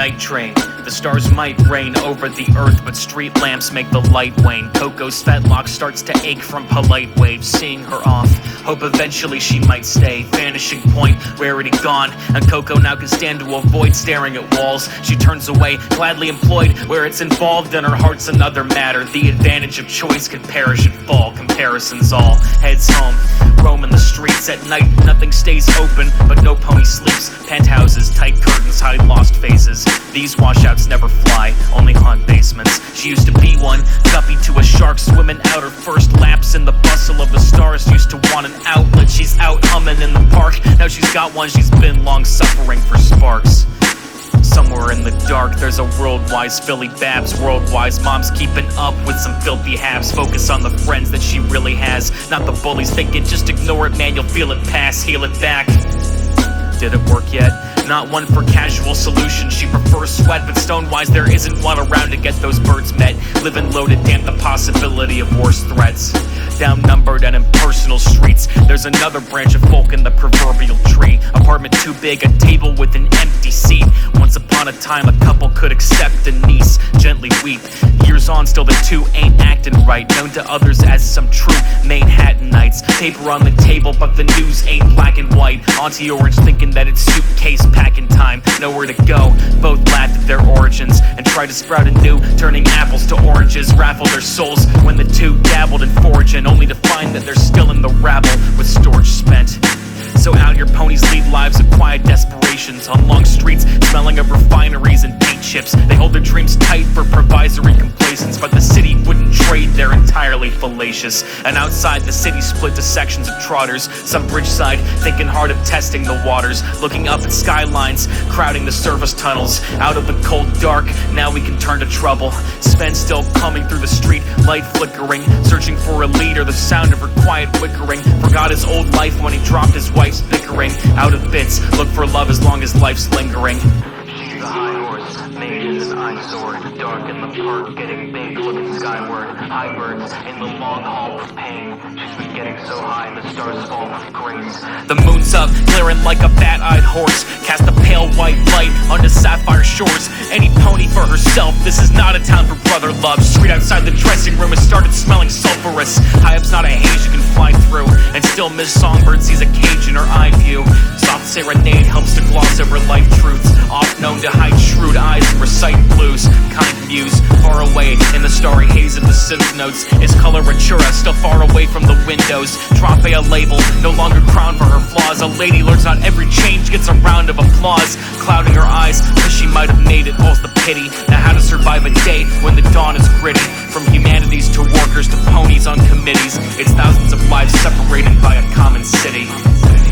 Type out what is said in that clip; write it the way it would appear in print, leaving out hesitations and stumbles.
night train. The stars might reign over the earth, but street lamps make the light wane. Coco's fetlock starts to ache from polite waves, seeing her off. Hope eventually she might stay. Vanishing point, rarity gone, and Coco now can stand to avoid staring at walls. She turns away, gladly employed where it's involved, and her heart's another matter. The advantage of choice could perish and fall. Comparisons all. Heads home, roaming the streets at night. Nothing stays open, but no pony sleeps. Penthouses, tight curtains hide lost faces. These washouts never fly, only haunt basements. She used to be one, guppy to a shark, swimming out her first laps in the bustle of the stars. Used to want an outlet, she's out humming in the park. Now she's got one, she's been long suffering for sparks. Somewhere in the dark, there's a world-wise Philly Babs. World-wise moms keeping up with some filthy habs. Focus on the friends that she really has, not the bullies thinking just ignore it, man, you'll feel it pass. Heal it back. Did it work yet? Not one for casual solutions. She prefers sweat, but stone-wise there isn't one around to get those birds met. Living low to damp the possibility of worse threats. Down-numbered and impersonal streets, there's another branch of folk in the proverbial tree. Apartment too big, a table with an empty seat. Once upon a time a couple could accept a niece, gently weep. Years on, still the two ain't acting right. Known to others as some true Manhattanites. Paper on the table, but the news ain't black and white. Auntie Orange thinking that it's suitcase packing time. Nowhere to go, both laughed at their origins and tried to sprout anew, turning apples to oranges. Raffled their souls when the two dabbled in foraging, only to find that they're still in the rabble with storage spent. So out your ponies lead lives of quiet desperations on long streets, smelling of refineries and paint chips. They hold their dreams tight for provisory complacence, but the city wouldn't trade, they're entirely fallacious. And outside the city split to sections of trotters, some bridgeside thinking hard of testing the waters, looking up at skylines, crowding the service tunnels. Out of the cold dark, now we can turn to trouble. Sven still coming through the street, light flickering, searching for a leader, the sound of her quiet wickering. Forgot his old life when he dropped his wife's bickering. Out of bits, look for love as long as life's lingering. She's a high horse, made as an eyesore. Dark in the park, getting big, looking skyward. High birds in the long hall of pain. She's been getting so high, the stars fall with grace. The moon's up, glaring like a bat-eyed horse. Cast a pale white light onto sapphire shores. Any pony for herself, this is not a town for brother love. Street outside the dressing room has started smelling sulphurous. High up's not a haze you can fly through, and still Miss Songbird sees a cage in her eye view. Soft serenade helps to gloss over life truths, oft known to hide shrewd eyes and recite blues. Kind muse, far away in the starry haze of the synth notes, is coloratura, still far away from the windows. Drop a label, no longer crowned for her flaws. A lady learns not every change gets a round of applause. Clouding her eyes, wish she might have made it, all's the pity. Now how to survive a day when the dawn is gritty. From humanities to workers to ponies on committees, it's thousands of lives separated by a common city.